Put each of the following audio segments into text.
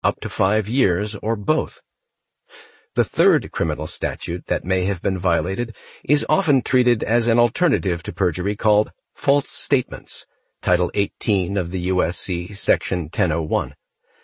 up to 5 years, or both. The third criminal statute that may have been violated is often treated as an alternative to perjury called false statements, Title 18 of the U.S.C. Section 1001.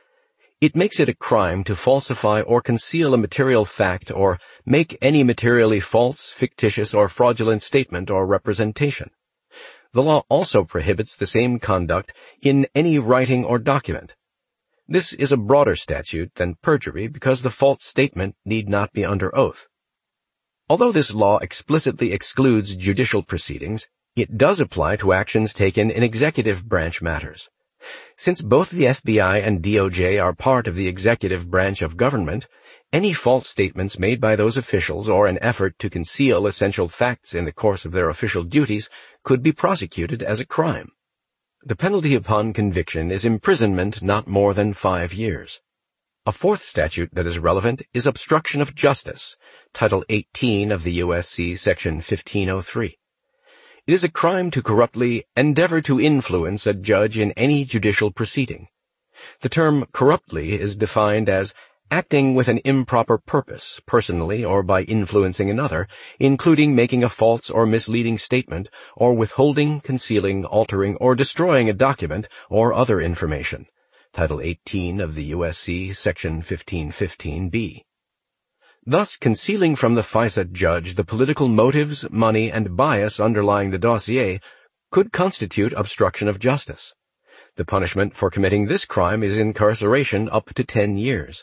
It makes it a crime to falsify or conceal a material fact or make any materially false, fictitious, or fraudulent statement or representation. The law also prohibits the same conduct in any writing or document. This is a broader statute than perjury because the false statement need not be under oath. Although this law explicitly excludes judicial proceedings, it does apply to actions taken in executive branch matters. Since both the FBI and DOJ are part of the executive branch of government, any false statements made by those officials or an effort to conceal essential facts in the course of their official duties could be prosecuted as a crime. The penalty upon conviction is imprisonment not more than 5 years. A fourth statute that is relevant is obstruction of justice, Title 18 of the U.S.C. Section 1503. It is a crime to corruptly endeavor to influence a judge in any judicial proceeding. The term corruptly is defined as acting with an improper purpose, personally or by influencing another, including making a false or misleading statement, or withholding, concealing, altering, or destroying a document or other information. Title 18 of the U.S.C. Section 1515b. Thus, concealing from the FISA judge the political motives, money, and bias underlying the dossier could constitute obstruction of justice. The punishment for committing this crime is incarceration up to 10 years.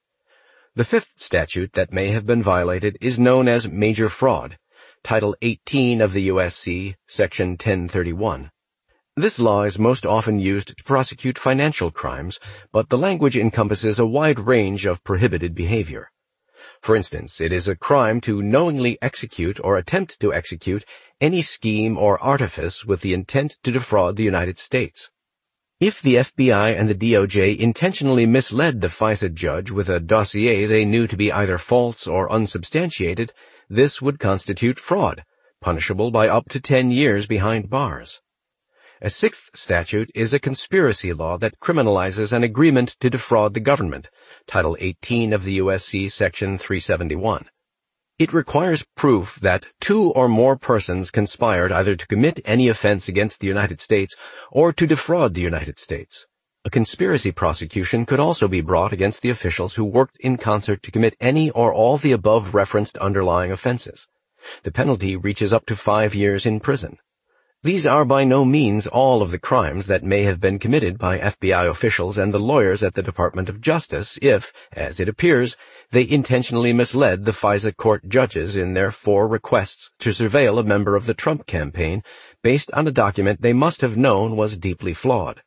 The fifth statute that may have been violated is known as major fraud, Title 18 of the U.S.C. Section 1031. This law is most often used to prosecute financial crimes, but the language encompasses a wide range of prohibited behavior. For instance, it is a crime to knowingly execute or attempt to execute any scheme or artifice with the intent to defraud the United States. If the FBI and the DOJ intentionally misled the FISA judge with a dossier they knew to be either false or unsubstantiated, this would constitute fraud, punishable by up to 10 years behind bars. A sixth statute is a conspiracy law that criminalizes an agreement to defraud the government, Title 18 of the U.S.C. Section 371. It requires proof that 2 or more persons conspired either to commit any offense against the United States or to defraud the United States. A conspiracy prosecution could also be brought against the officials who worked in concert to commit any or all the above referenced underlying offenses. The penalty reaches up to 5 years in prison. These are by no means all of the crimes that may have been committed by FBI officials and the lawyers at the Department of Justice if, as it appears, they intentionally misled the FISA court judges in their 4 requests to surveil a member of the Trump campaign based on a document they must have known was deeply flawed.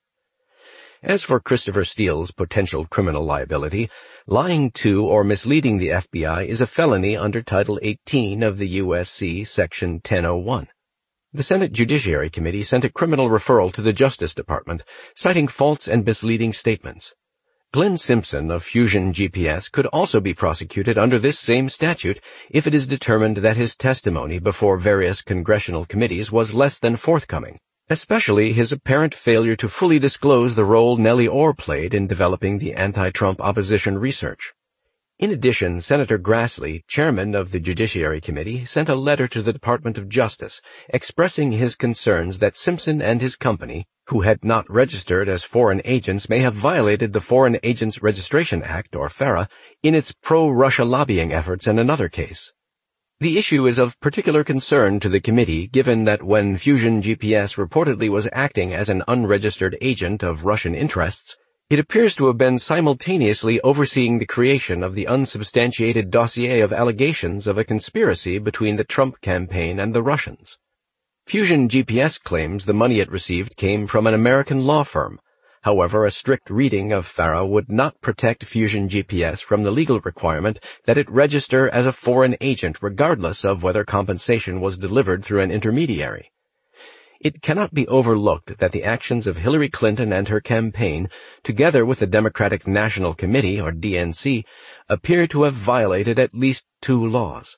As for Christopher Steele's potential criminal liability, lying to or misleading the FBI is a felony under Title 18 of the U.S.C. Section 1001. The Senate Judiciary Committee sent a criminal referral to the Justice Department, citing false and misleading statements. Glenn Simpson of Fusion GPS could also be prosecuted under this same statute if it is determined that his testimony before various congressional committees was less than forthcoming, especially his apparent failure to fully disclose the role Nellie Ohr played in developing the anti-Trump opposition research. In addition, Senator Grassley, chairman of the Judiciary Committee, sent a letter to the Department of Justice expressing his concerns that Simpson and his company, who had not registered as foreign agents, may have violated the Foreign Agents Registration Act, or FARA, in its pro-Russia lobbying efforts in another case. The issue is of particular concern to the committee given that when Fusion GPS reportedly was acting as an unregistered agent of Russian interests, it appears to have been simultaneously overseeing the creation of the unsubstantiated dossier of allegations of a conspiracy between the Trump campaign and the Russians. Fusion GPS claims the money it received came from an American law firm. However, a strict reading of FARA would not protect Fusion GPS from the legal requirement that it register as a foreign agent regardless of whether compensation was delivered through an intermediary. It cannot be overlooked that the actions of Hillary Clinton and her campaign, together with the Democratic National Committee, or DNC, appear to have violated at least 2 laws.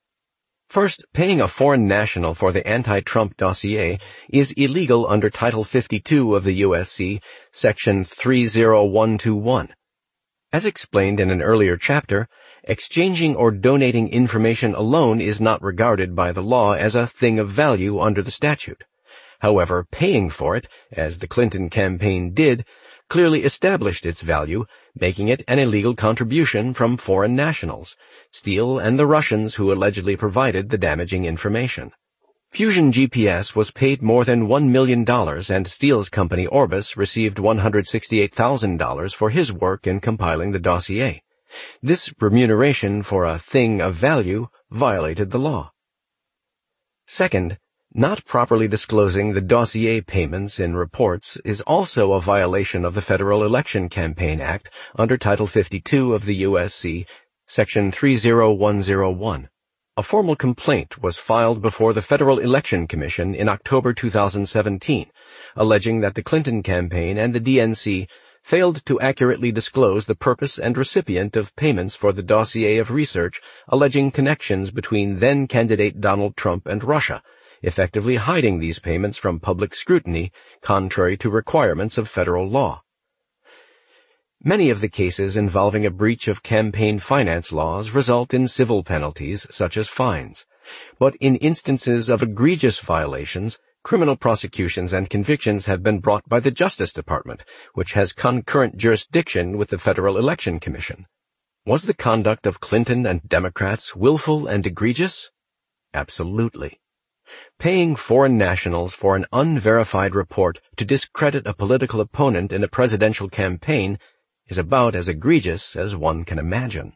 First, paying a foreign national for the anti-Trump dossier is illegal under Title 52 of the U.S.C., Section 30121. As explained in an earlier chapter, exchanging or donating information alone is not regarded by the law as a thing of value under the statute. However, paying for it, as the Clinton campaign did, clearly established its value, making it an illegal contribution from foreign nationals, Steele and the Russians who allegedly provided the damaging information. Fusion GPS was paid more than $1 million, and Steele's company Orbis received $168,000 for his work in compiling the dossier. This remuneration for a thing of value violated the law. Second, not properly disclosing the dossier payments in reports is also a violation of the Federal Election Campaign Act under Title 52 of the U.S.C., Section 30101. A formal complaint was filed before the Federal Election Commission in October 2017, alleging that the Clinton campaign and the DNC failed to accurately disclose the purpose and recipient of payments for the dossier of research alleging connections between then-candidate Donald Trump and Russia, effectively hiding these payments from public scrutiny, contrary to requirements of federal law. Many of the cases involving a breach of campaign finance laws result in civil penalties, such as fines. But in instances of egregious violations, criminal prosecutions and convictions have been brought by the Justice Department, which has concurrent jurisdiction with the Federal Election Commission. Was the conduct of Clinton and Democrats willful and egregious? Absolutely. Paying foreign nationals for an unverified report to discredit a political opponent in a presidential campaign is about as egregious as one can imagine.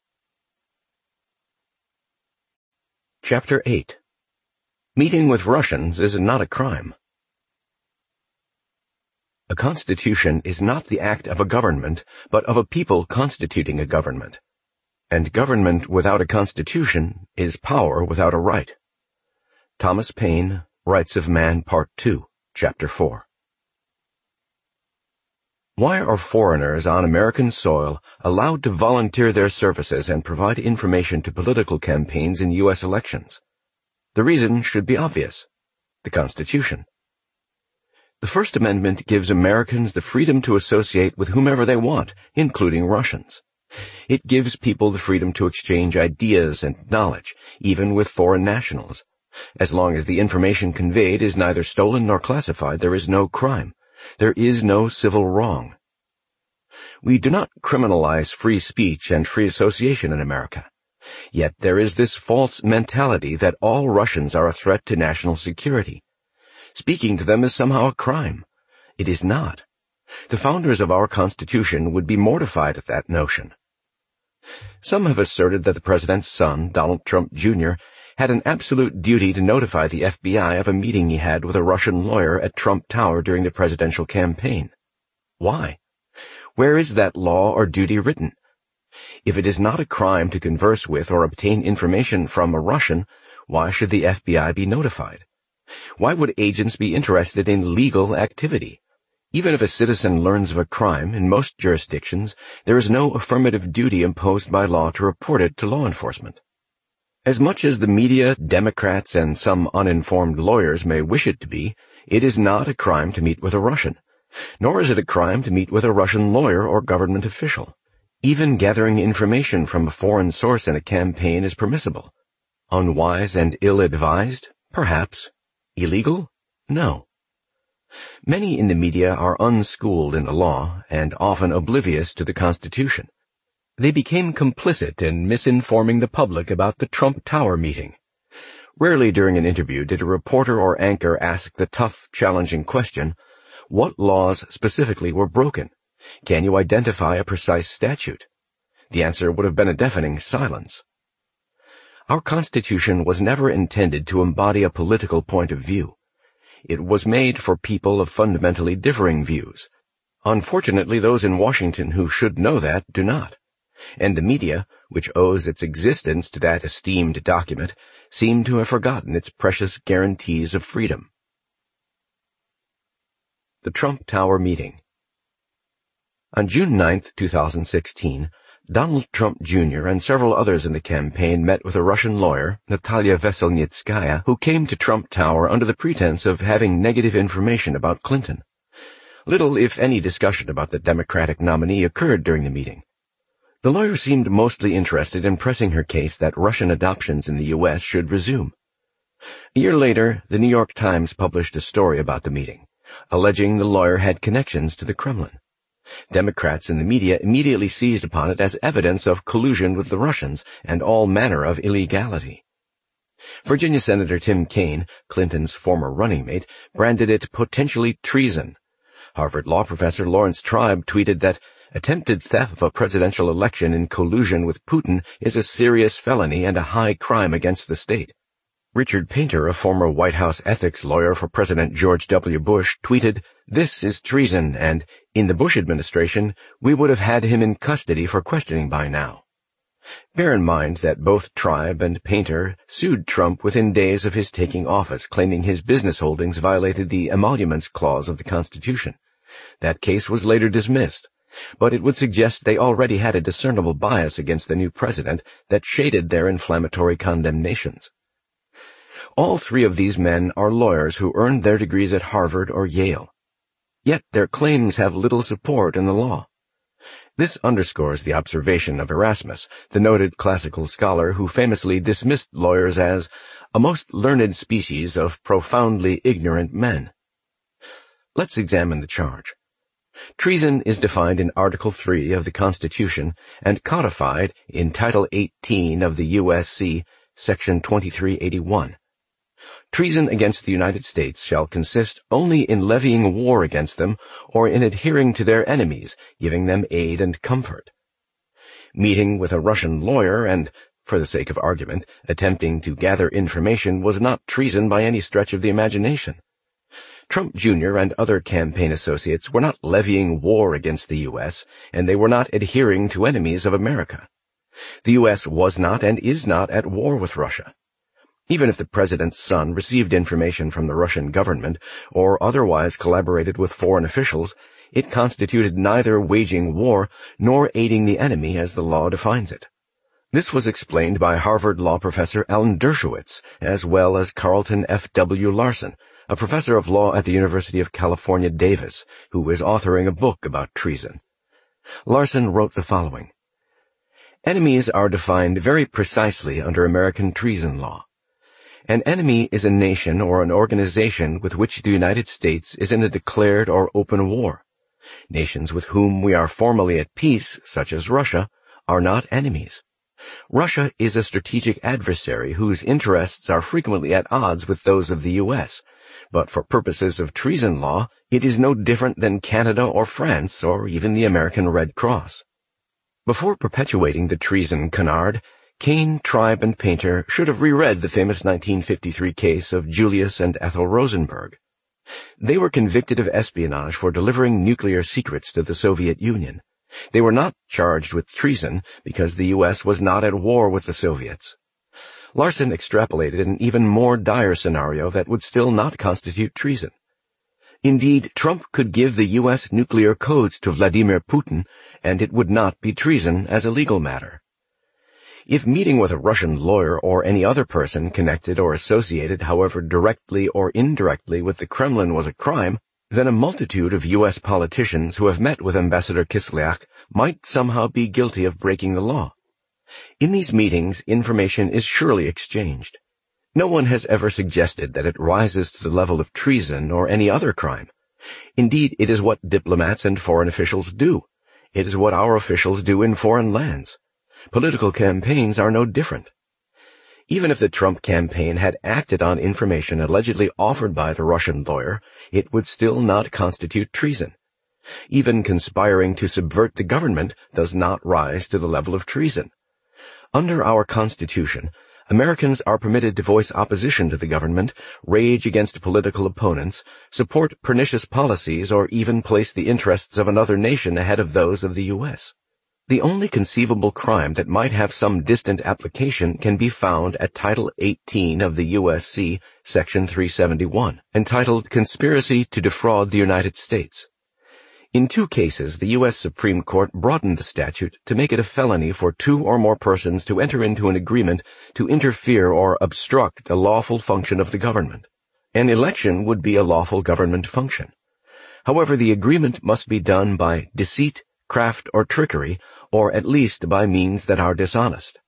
Chapter 8. Meeting with Russians is not a crime. A constitution is not the act of a government, but of a people constituting a government. And government without a constitution is power without a right. Thomas Paine, Rights of Man, Part 2, Chapter 4. Why are foreigners on American soil allowed to volunteer their services and provide information to political campaigns in U.S. elections? The reason should be obvious: the Constitution. The First Amendment gives Americans the freedom to associate with whomever they want, including Russians. It gives people the freedom to exchange ideas and knowledge, even with foreign nationals. As long as the information conveyed is neither stolen nor classified, there is no crime. There is no civil wrong. We do not criminalize free speech and free association in America. Yet there is this false mentality that all Russians are a threat to national security. Speaking to them is somehow a crime. It is not. The founders of our Constitution would be mortified at that notion. Some have asserted that the president's son, Donald Trump Jr., had an absolute duty to notify the FBI of a meeting he had with a Russian lawyer at Trump Tower during the presidential campaign. Why? Where is that law or duty written? If it is not a crime to converse with or obtain information from a Russian, why should the FBI be notified? Why would agents be interested in legal activity? Even if a citizen learns of a crime, in most jurisdictions, there is no affirmative duty imposed by law to report it to law enforcement. As much as the media, Democrats, and some uninformed lawyers may wish it to be, it is not a crime to meet with a Russian. Nor is it a crime to meet with a Russian lawyer or government official. Even gathering information from a foreign source in a campaign is permissible. Unwise and ill-advised? Perhaps. Illegal? No. Many in the media are unschooled in the law and often oblivious to the Constitution. They became complicit in misinforming the public about the Trump Tower meeting. Rarely during an interview did a reporter or anchor ask the tough, challenging question, what laws specifically were broken? Can you identify a precise statute? The answer would have been a deafening silence. Our Constitution was never intended to embody a political point of view. It was made for people of fundamentally differing views. Unfortunately, those in Washington who should know that do not. And the media, which owes its existence to that esteemed document, seem to have forgotten its precious guarantees of freedom. The Trump Tower Meeting. On June 9, 2016, Donald Trump Jr. and several others in the campaign met with a Russian lawyer, Natalia Veselnitskaya, who came to Trump Tower under the pretense of having negative information about Clinton. Little, if any, discussion about the Democratic nominee occurred during the meeting. The lawyer seemed mostly interested in pressing her case that Russian adoptions in the U.S. should resume. A year later, the New York Times published a story about the meeting, alleging the lawyer had connections to the Kremlin. Democrats in the media immediately seized upon it as evidence of collusion with the Russians and all manner of illegality. Virginia Senator Tim Kaine, Clinton's former running mate, branded it potentially treason. Harvard law professor Lawrence Tribe tweeted that attempted theft of a presidential election in collusion with Putin is a serious felony and a high crime against the state. Richard Painter, a former White House ethics lawyer for President George W. Bush, tweeted, "This is treason, and in the Bush administration, we would have had him in custody for questioning by now." Bear in mind that both Tribe and Painter sued Trump within days of his taking office, claiming his business holdings violated the Emoluments Clause of the Constitution. That case was later dismissed, but it would suggest they already had a discernible bias against the new president that shaded their inflammatory condemnations. All three of these men are lawyers who earned their degrees at Harvard or Yale. Yet their claims have little support in the law. This underscores the observation of Erasmus, the noted classical scholar who famously dismissed lawyers as a most learned species of profoundly ignorant men. Let's examine the charge. Treason is defined in Article 3 of the Constitution and codified in Title 18 of the U.S.C., Section 2381. Treason against the United States shall consist only in levying war against them or in adhering to their enemies, giving them aid and comfort. Meeting with a Russian lawyer and, for the sake of argument, attempting to gather information was not treason by any stretch of the imagination. Trump Jr. and other campaign associates were not levying war against the U.S., and they were not adhering to enemies of America. The U.S. was not and is not at war with Russia. Even if the president's son received information from the Russian government or otherwise collaborated with foreign officials, it constituted neither waging war nor aiding the enemy as the law defines it. This was explained by Harvard law professor Alan Dershowitz, as well as Carlton F. W. Larson, a professor of law at the University of California, Davis, who is authoring a book about treason. Larson wrote the following: "Enemies are defined very precisely under American treason law. An enemy is a nation or an organization with which the United States is in a declared or open war. Nations with whom we are formally at peace, such as Russia, are not enemies. Russia is a strategic adversary whose interests are frequently at odds with those of the U.S., but for purposes of treason law, it is no different than Canada or France or even the American Red Cross." Before perpetuating the treason canard, Kaine, Tribe, and Painter should have reread the famous 1953 case of Julius and Ethel Rosenberg. They were convicted of espionage for delivering nuclear secrets to the Soviet Union. They were not charged with treason because the U.S. was not at war with the Soviets. Larson extrapolated an even more dire scenario that would still not constitute treason. Indeed, Trump could give the U.S. nuclear codes to Vladimir Putin, and it would not be treason as a legal matter. If meeting with a Russian lawyer or any other person connected or associated, however directly or indirectly, with the Kremlin was a crime, then a multitude of U.S. politicians who have met with Ambassador Kislyak might somehow be guilty of breaking the law. In these meetings, information is surely exchanged. No one has ever suggested that it rises to the level of treason or any other crime. Indeed, it is what diplomats and foreign officials do. It is what our officials do in foreign lands. Political campaigns are no different. Even if the Trump campaign had acted on information allegedly offered by the Russian lawyer, it would still not constitute treason. Even conspiring to subvert the government does not rise to the level of treason. Under our Constitution, Americans are permitted to voice opposition to the government, rage against political opponents, support pernicious policies, or even place the interests of another nation ahead of those of the U.S. The only conceivable crime that might have some distant application can be found at Title 18 of the U.S.C., Section 371, entitled Conspiracy to Defraud the United States. In 2 cases, the U.S. Supreme Court broadened the statute to make it a felony for 2 or more persons to enter into an agreement to interfere or obstruct a lawful function of the government. An election would be a lawful government function. However, the agreement must be done by deceit, craft, or trickery, or at least by means that are dishonest.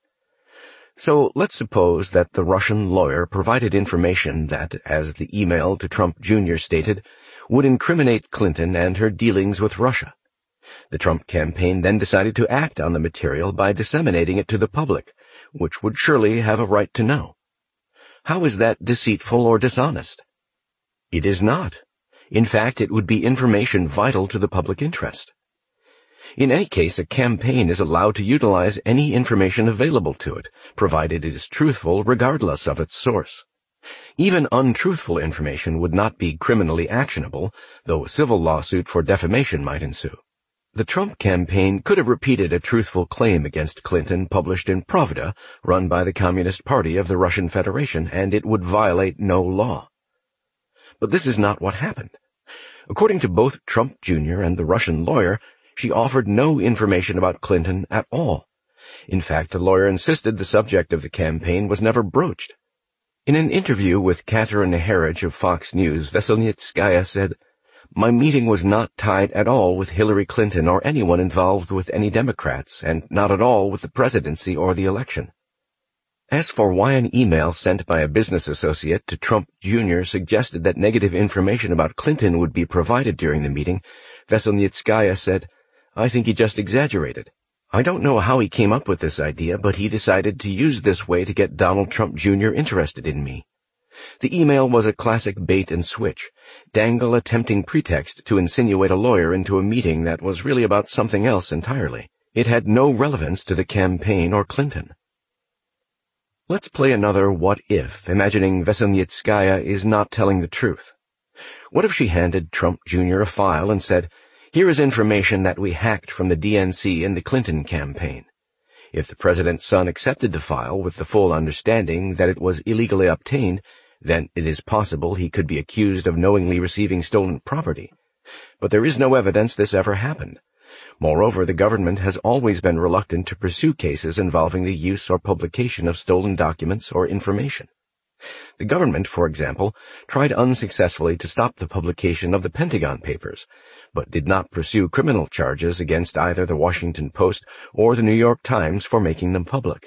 So let's suppose that the Russian lawyer provided information that, as the email to Trump Jr. stated, would incriminate Clinton and her dealings with Russia. The Trump campaign then decided to act on the material by disseminating it to the public, which would surely have a right to know. How is that deceitful or dishonest? It is not. In fact, it would be information vital to the public interest. In any case, a campaign is allowed to utilize any information available to it, provided it is truthful regardless of its source. Even untruthful information would not be criminally actionable, though a civil lawsuit for defamation might ensue. The Trump campaign could have repeated a truthful claim against Clinton published in Pravda, run by the Communist Party of the Russian Federation, and it would violate no law. But this is not what happened. According to both Trump Jr. and the Russian lawyer, she offered no information about Clinton at all. In fact, the lawyer insisted the subject of the campaign was never broached. In an interview with Catherine Herridge of Fox News, Veselnitskaya said, "My meeting was not tied at all with Hillary Clinton or anyone involved with any Democrats, and not at all with the presidency or the election." As for why an email sent by a business associate to Trump Jr. suggested that negative information about Clinton would be provided during the meeting, Veselnitskaya said, "I think he just exaggerated. I don't know how he came up with this idea, but he decided to use this way to get Donald Trump Jr. interested in me." The email was a classic bait and switch, Dangle attempting pretext to insinuate a lawyer into a meeting that was really about something else entirely. It had no relevance to the campaign or Clinton. Let's play another what if, imagining Veselnitskaya is not telling the truth. What if she handed Trump Jr. a file and said, "Here is information that we hacked from the DNC in the Clinton campaign." If the president's son accepted the file with the full understanding that it was illegally obtained, then it is possible he could be accused of knowingly receiving stolen property. But there is no evidence this ever happened. Moreover, the government has always been reluctant to pursue cases involving the use or publication of stolen documents or information. The government, for example, tried unsuccessfully to stop the publication of the Pentagon Papers, but did not pursue criminal charges against either the Washington Post or the New York Times for making them public.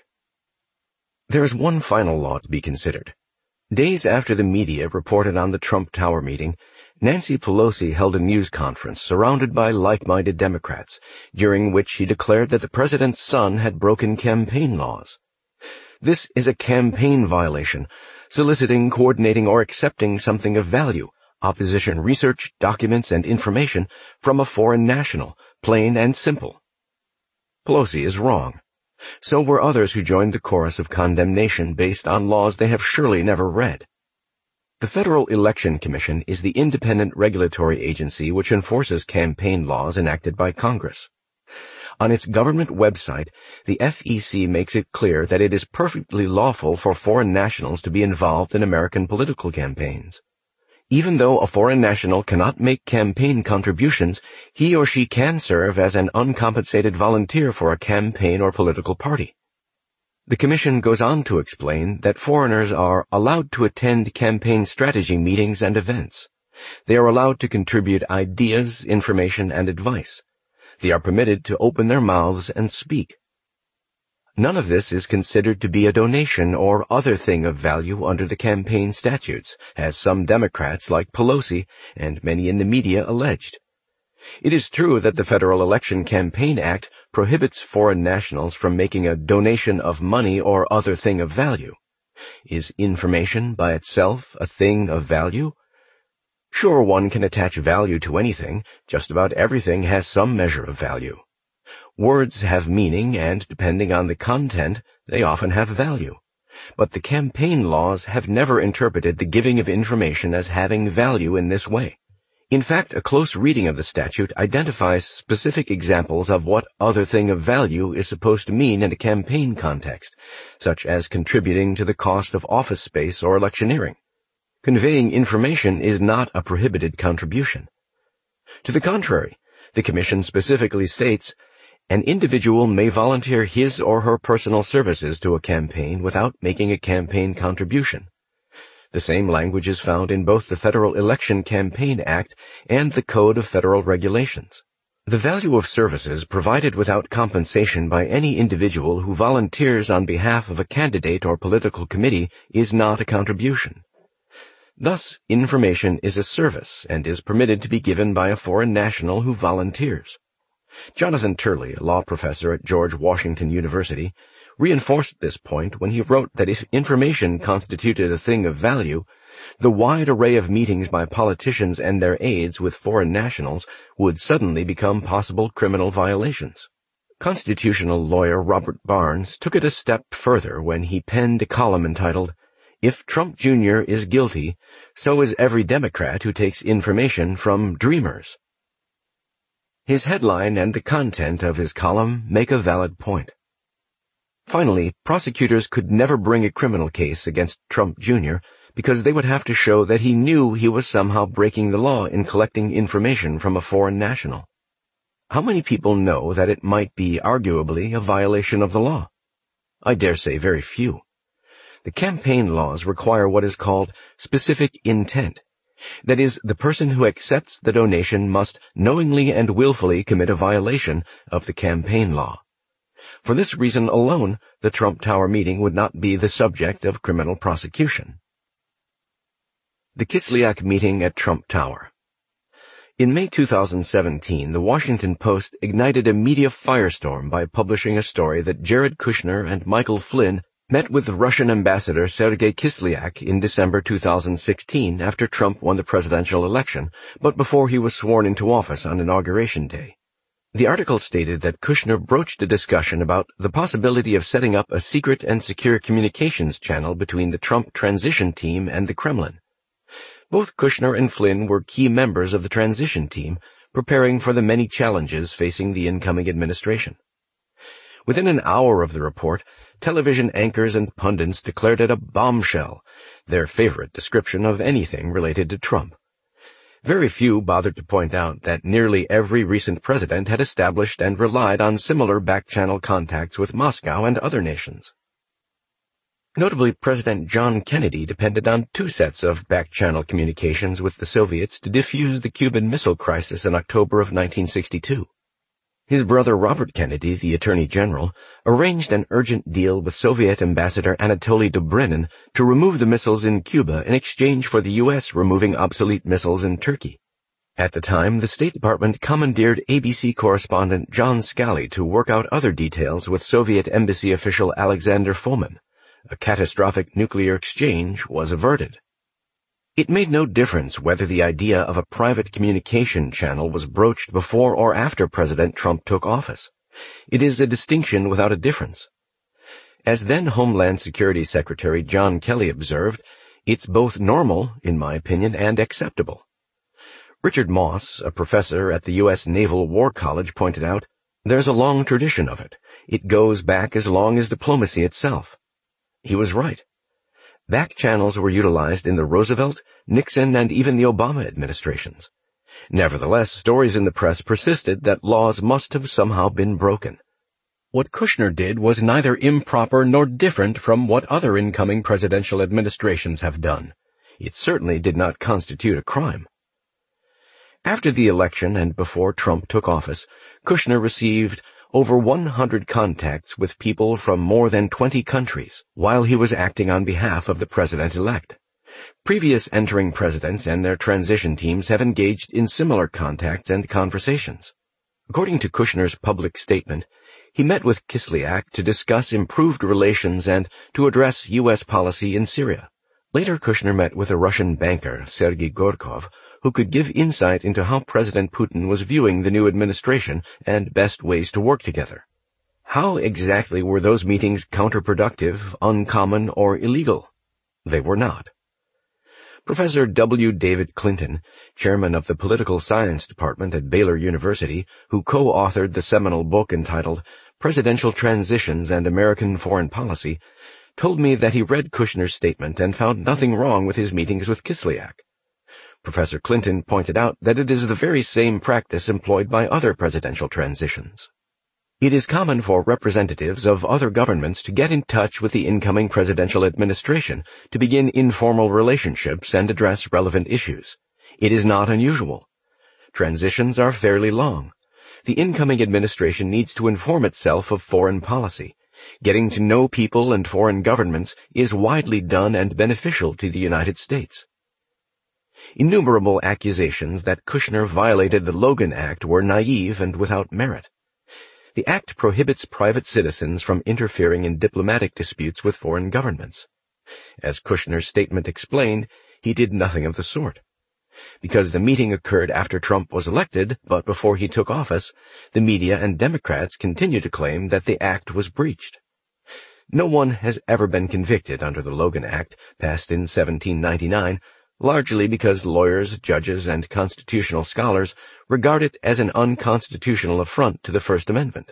There is one final law to be considered. Days after the media reported on the Trump Tower meeting, Nancy Pelosi held a news conference surrounded by like-minded Democrats, during which she declared that the president's son had broken campaign laws. This is a campaign violation, soliciting, coordinating, or accepting something of value, opposition research, documents, and information from a foreign national, plain and simple. Pelosi is wrong. So were others who joined the chorus of condemnation based on laws they have surely never read. The Federal Election Commission is the independent regulatory agency which enforces campaign laws enacted by Congress. On its government website, the FEC makes it clear that it is perfectly lawful for foreign nationals to be involved in American political campaigns. Even though a foreign national cannot make campaign contributions, he or she can serve as an uncompensated volunteer for a campaign or political party. The Commission goes on to explain that foreigners are allowed to attend campaign strategy meetings and events. They are allowed to contribute ideas, information, and advice. They are permitted to open their mouths and speak. None of this is considered to be a donation or other thing of value under the campaign statutes, as some Democrats like Pelosi and many in the media alleged. It is true that the Federal Election Campaign Act prohibits foreign nationals from making a donation of money or other thing of value. Is information by itself a thing of value? Sure, one can attach value to anything. Just about everything has some measure of value. Words have meaning, and depending on the content, they often have value. But the campaign laws have never interpreted the giving of information as having value in this way. In fact, a close reading of the statute identifies specific examples of what other thing of value is supposed to mean in a campaign context, such as contributing to the cost of office space or electioneering. Conveying information is not a prohibited contribution. To the contrary, the Commission specifically states, an individual may volunteer his or her personal services to a campaign without making a campaign contribution. The same language is found in both the Federal Election Campaign Act and the Code of Federal Regulations. The value of services provided without compensation by any individual who volunteers on behalf of a candidate or political committee is not a contribution. Thus, information is a service and is permitted to be given by a foreign national who volunteers. Jonathan Turley, a law professor at George Washington University, reinforced this point when he wrote that if information constituted a thing of value, the wide array of meetings by politicians and their aides with foreign nationals would suddenly become possible criminal violations. Constitutional lawyer Robert Barnes took it a step further when he penned a column entitled, "If Trump Jr. is guilty, so is every Democrat who takes information from dreamers." His headline and the content of his column make a valid point. Finally, prosecutors could never bring a criminal case against Trump Jr. because they would have to show that he knew he was somehow breaking the law in collecting information from a foreign national. How many people know that it might be arguably a violation of the law? I dare say very few. The campaign laws require what is called specific intent. That is, the person who accepts the donation must knowingly and willfully commit a violation of the campaign law. For this reason alone, the Trump Tower meeting would not be the subject of criminal prosecution. The Kislyak meeting at Trump Tower. In May 2017, the Washington Post ignited a media firestorm by publishing a story that Jared Kushner and Michael Flynn met with Russian Ambassador Sergei Kislyak in December 2016 after Trump won the presidential election, but before he was sworn into office on Inauguration Day. The article stated that Kushner broached a discussion about the possibility of setting up a secret and secure communications channel between the Trump transition team and the Kremlin. Both Kushner and Flynn were key members of the transition team, preparing for the many challenges facing the incoming administration. Within an hour of the report, television anchors and pundits declared it a bombshell, their favorite description of anything related to Trump. Very few bothered to point out that nearly every recent president had established and relied on similar back-channel contacts with Moscow and other nations. Notably, President John Kennedy depended on two sets of back-channel communications with the Soviets to defuse the Cuban Missile Crisis in October of 1962. His brother Robert Kennedy, the Attorney General, arranged an urgent deal with Soviet Ambassador Anatoly Dobrynin to remove the missiles in Cuba in exchange for the U.S. removing obsolete missiles in Turkey. At the time, the State Department commandeered ABC correspondent John Scali to work out other details with Soviet embassy official Alexander Fomin. A catastrophic nuclear exchange was averted. It made no difference whether the idea of a private communication channel was broached before or after President Trump took office. It is a distinction without a difference. As then Homeland Security Secretary John Kelly observed, it's both normal, in my opinion, and acceptable. Richard Moss, a professor at the U.S. Naval War College, pointed out, there's a long tradition of it. It goes back as long as diplomacy itself. He was right. Back channels were utilized in the Roosevelt, Nixon, and even the Obama administrations. Nevertheless, stories in the press persisted that laws must have somehow been broken. What Kushner did was neither improper nor different from what other incoming presidential administrations have done. It certainly did not constitute a crime. After the election and before Trump took office, Kushner received over 100 contacts with people from more than 20 countries while he was acting on behalf of the president-elect. Previous entering presidents and their transition teams have engaged in similar contacts and conversations. According to Kushner's public statement, he met with Kislyak to discuss improved relations and to address U.S. policy in Syria. Later, Kushner met with a Russian banker, Sergei Gorkov, who could give insight into how President Putin was viewing the new administration and best ways to work together. How exactly were those meetings counterproductive, uncommon, or illegal? They were not. Professor W. David Clinton, chairman of the Political Science Department at Baylor University, who co-authored the seminal book entitled Presidential Transitions and American Foreign Policy, told me that he read Kushner's statement and found nothing wrong with his meetings with Kislyak. Professor Clinton pointed out that it is the very same practice employed by other presidential transitions. It is common for representatives of other governments to get in touch with the incoming presidential administration to begin informal relationships and address relevant issues. It is not unusual. Transitions are fairly long. The incoming administration needs to inform itself of foreign policy. Getting to know people and foreign governments is widely done and beneficial to the United States. Innumerable accusations that Kushner violated the Logan Act were naive and without merit. The act prohibits private citizens from interfering in diplomatic disputes with foreign governments. As Kushner's statement explained, he did nothing of the sort. Because the meeting occurred after Trump was elected, but before he took office, the media and Democrats continue to claim that the act was breached. No one has ever been convicted under the Logan Act, passed in 1799, largely because lawyers, judges, and constitutional scholars regard it as an unconstitutional affront to the First Amendment.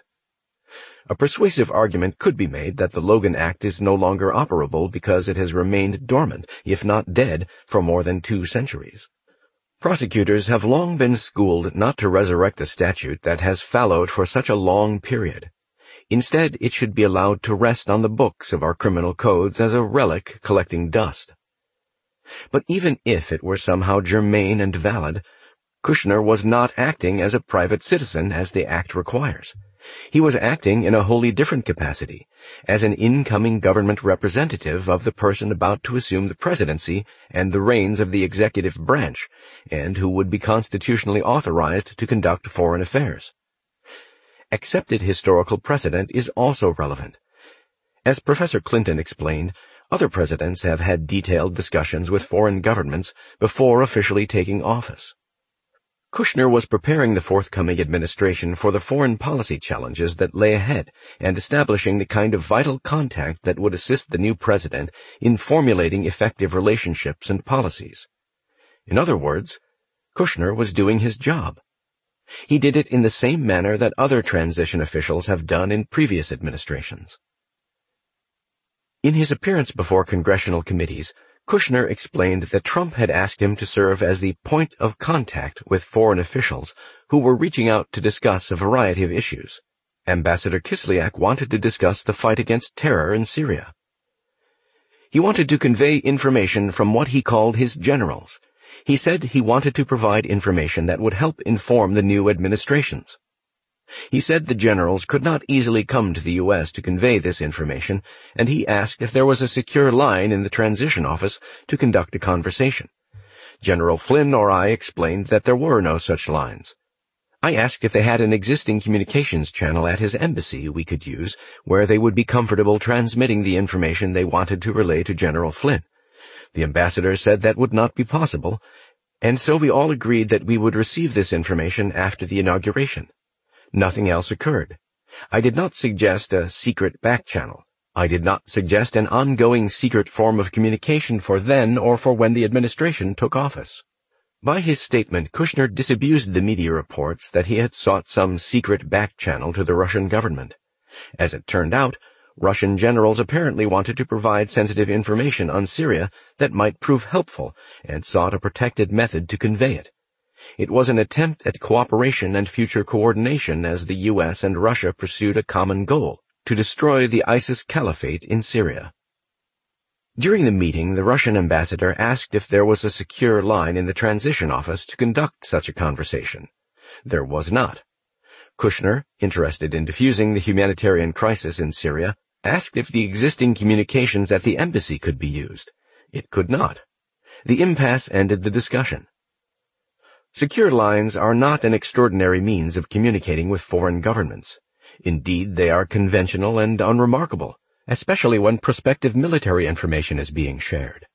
A persuasive argument could be made that the Logan Act is no longer operable because it has remained dormant, if not dead, for more than 2 centuries. Prosecutors have long been schooled not to resurrect a statute that has fallowed for such a long period. Instead, it should be allowed to rest on the books of our criminal codes as a relic collecting dust. But even if it were somehow germane and valid, Kushner was not acting as a private citizen as the act requires. He was acting in a wholly different capacity, as an incoming government representative of the person about to assume the presidency and the reins of the executive branch, and who would be constitutionally authorized to conduct foreign affairs. Accepted historical precedent is also relevant. As Professor Clinton explained, other presidents have had detailed discussions with foreign governments before officially taking office. Kushner was preparing the forthcoming administration for the foreign policy challenges that lay ahead and establishing the kind of vital contact that would assist the new president in formulating effective relationships and policies. In other words, Kushner was doing his job. He did it in the same manner that other transition officials have done in previous administrations. In his appearance before congressional committees, Kushner explained that Trump had asked him to serve as the point of contact with foreign officials who were reaching out to discuss a variety of issues. Ambassador Kislyak wanted to discuss the fight against terror in Syria. He wanted to convey information from what he called his generals. He said he wanted to provide information that would help inform the new administrations. He said the generals could not easily come to the U.S. to convey this information, and he asked if there was a secure line in the transition office to conduct a conversation. General Flynn or I explained that there were no such lines. I asked if they had an existing communications channel at his embassy we could use, where they would be comfortable transmitting the information they wanted to relay to General Flynn. The ambassador said that would not be possible, and so we all agreed that we would receive this information after the inauguration. Nothing else occurred. I did not suggest a secret back channel. I did not suggest an ongoing secret form of communication for then or for when the administration took office. By his statement, Kushner disabused the media reports that he had sought some secret back channel to the Russian government. As it turned out, Russian generals apparently wanted to provide sensitive information on Syria that might prove helpful and sought a protected method to convey it. It was an attempt at cooperation and future coordination as the U.S. and Russia pursued a common goal, to destroy the ISIS caliphate in Syria. During the meeting, the Russian ambassador asked if there was a secure line in the transition office to conduct such a conversation. There was not. Kushner, interested in diffusing the humanitarian crisis in Syria, asked if the existing communications at the embassy could be used. It could not. The impasse ended the discussion. Secure lines are not an extraordinary means of communicating with foreign governments. Indeed, they are conventional and unremarkable, especially when prospective military information is being shared.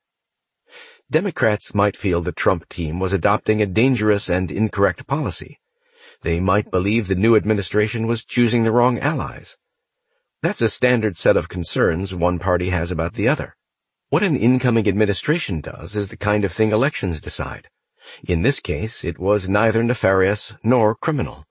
Democrats might feel the Trump team was adopting a dangerous and incorrect policy. They might believe the new administration was choosing the wrong allies. That's a standard set of concerns one party has about the other. What an incoming administration does is the kind of thing elections decide. In this case, it was neither nefarious nor criminal.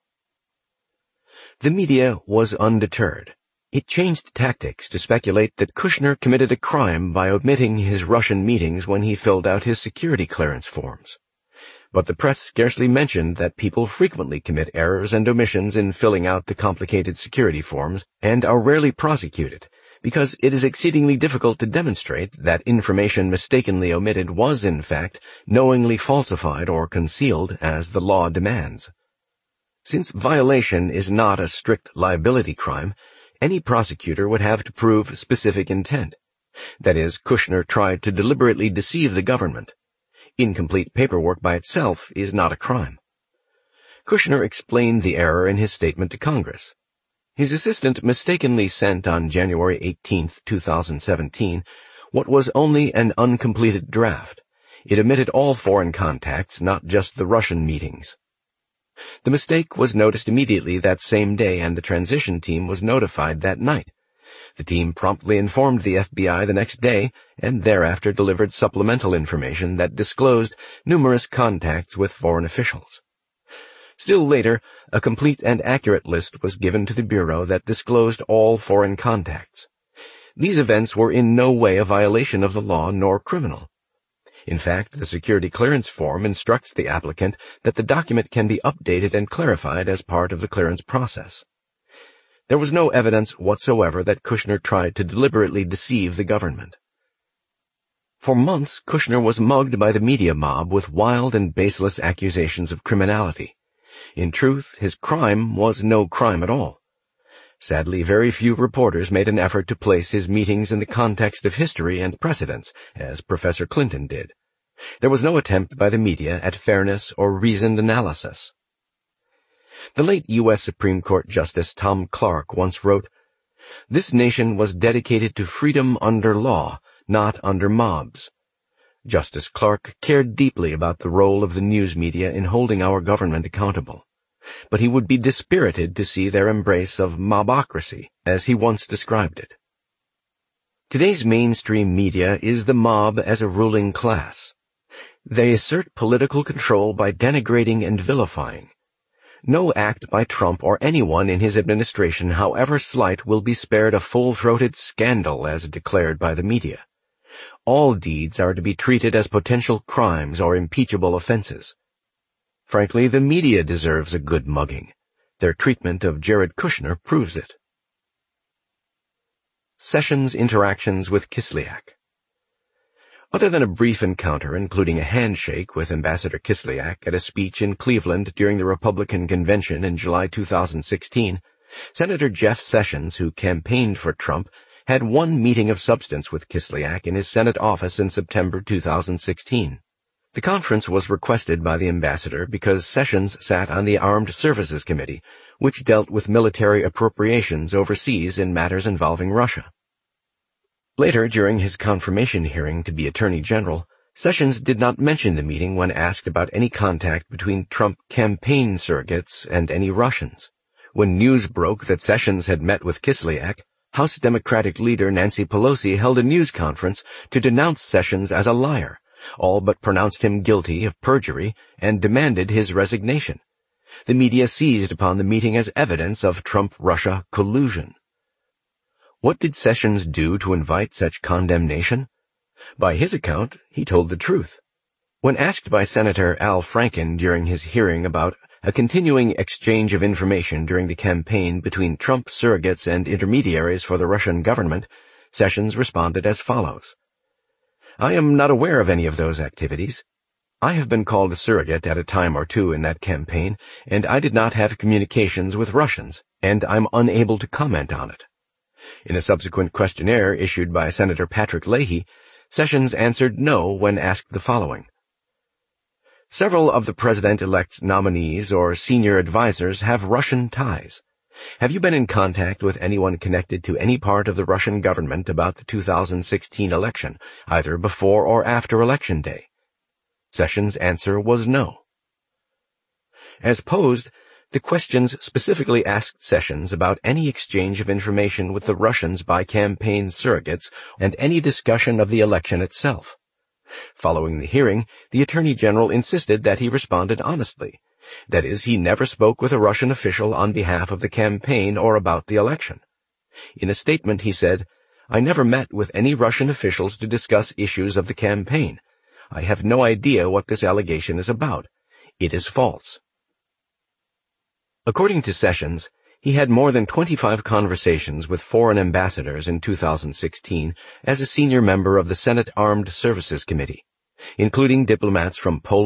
The media was undeterred. It changed tactics to speculate that Kushner committed a crime by omitting his Russian meetings when he filled out his security clearance forms. But the press scarcely mentioned that people frequently commit errors and omissions in filling out the complicated security forms and are rarely prosecuted, because it is exceedingly difficult to demonstrate that information mistakenly omitted was, in fact, knowingly falsified or concealed as the law demands. Since violation is not a strict liability crime, any prosecutor would have to prove specific intent. That is, Kushner tried to deliberately deceive the government. Incomplete paperwork by itself is not a crime. Kushner explained the error in his statement to Congress. His assistant mistakenly sent on January 18, 2017, what was only an uncompleted draft. It omitted all foreign contacts, not just the Russian meetings. The mistake was noticed immediately that same day, and the transition team was notified that night. The team promptly informed the FBI the next day, and thereafter delivered supplemental information that disclosed numerous contacts with foreign officials. Still later, a complete and accurate list was given to the Bureau that disclosed all foreign contacts. These events were in no way a violation of the law nor criminal. In fact, the security clearance form instructs the applicant that the document can be updated and clarified as part of the clearance process. There was no evidence whatsoever that Kushner tried to deliberately deceive the government. For months, Kushner was mugged by the media mob with wild and baseless accusations of criminality. In truth, his crime was no crime at all. Sadly, very few reporters made an effort to place his meetings in the context of history and precedents, as Professor Clinton did. There was no attempt by the media at fairness or reasoned analysis. The late U.S. Supreme Court Justice Tom Clark once wrote, "This nation was dedicated to freedom under law, not under mobs." Justice Clark cared deeply about the role of the news media in holding our government accountable. But he would be dispirited to see their embrace of mobocracy, as he once described it. Today's mainstream media is the mob as a ruling class. They assert political control by denigrating and vilifying. No act by Trump or anyone in his administration, however slight, will be spared a full-throated scandal as declared by the media. All deeds are to be treated as potential crimes or impeachable offenses. Frankly, the media deserves a good mugging. Their treatment of Jared Kushner proves it. Sessions' interactions with Kislyak. Other than a brief encounter, including a handshake with Ambassador Kislyak at a speech in Cleveland during the Republican convention in July 2016, Senator Jeff Sessions, who campaigned for Trump, had one meeting of substance with Kislyak in his Senate office in September 2016. The conference was requested by the ambassador because Sessions sat on the Armed Services Committee, which dealt with military appropriations overseas in matters involving Russia. Later, during his confirmation hearing to be Attorney General, Sessions did not mention the meeting when asked about any contact between Trump campaign surrogates and any Russians. When news broke that Sessions had met with Kislyak, House Democratic leader Nancy Pelosi held a news conference to denounce Sessions as a liar, all but pronounced him guilty of perjury and demanded his resignation. The media seized upon the meeting as evidence of Trump-Russia collusion. What did Sessions do to invite such condemnation? By his account, he told the truth. When asked by Senator Al Franken during his hearing about a continuing exchange of information during the campaign between Trump surrogates and intermediaries for the Russian government, Sessions responded as follows. "I am not aware of any of those activities. I have been called a surrogate at a time or two in that campaign, and I did not have communications with Russians, and I'm unable to comment on it." In a subsequent questionnaire issued by Senator Patrick Leahy, Sessions answered no when asked the following. "Several of the president-elect's nominees or senior advisors have Russian ties. Have you been in contact with anyone connected to any part of the Russian government about the 2016 election, either before or after Election Day?" Sessions' answer was no. As posed, the questions specifically asked Sessions about any exchange of information with the Russians by campaign surrogates and any discussion of the election itself. Following the hearing, the Attorney General insisted that he responded honestly. That is, he never spoke with a Russian official on behalf of the campaign or about the election. In a statement, he said, "I never met with any Russian officials to discuss issues of the campaign. I have no idea what this allegation is about. It is false." According to Sessions, he had more than 25 conversations with foreign ambassadors in 2016 as a senior member of the Senate Armed Services Committee, including diplomats from Poland,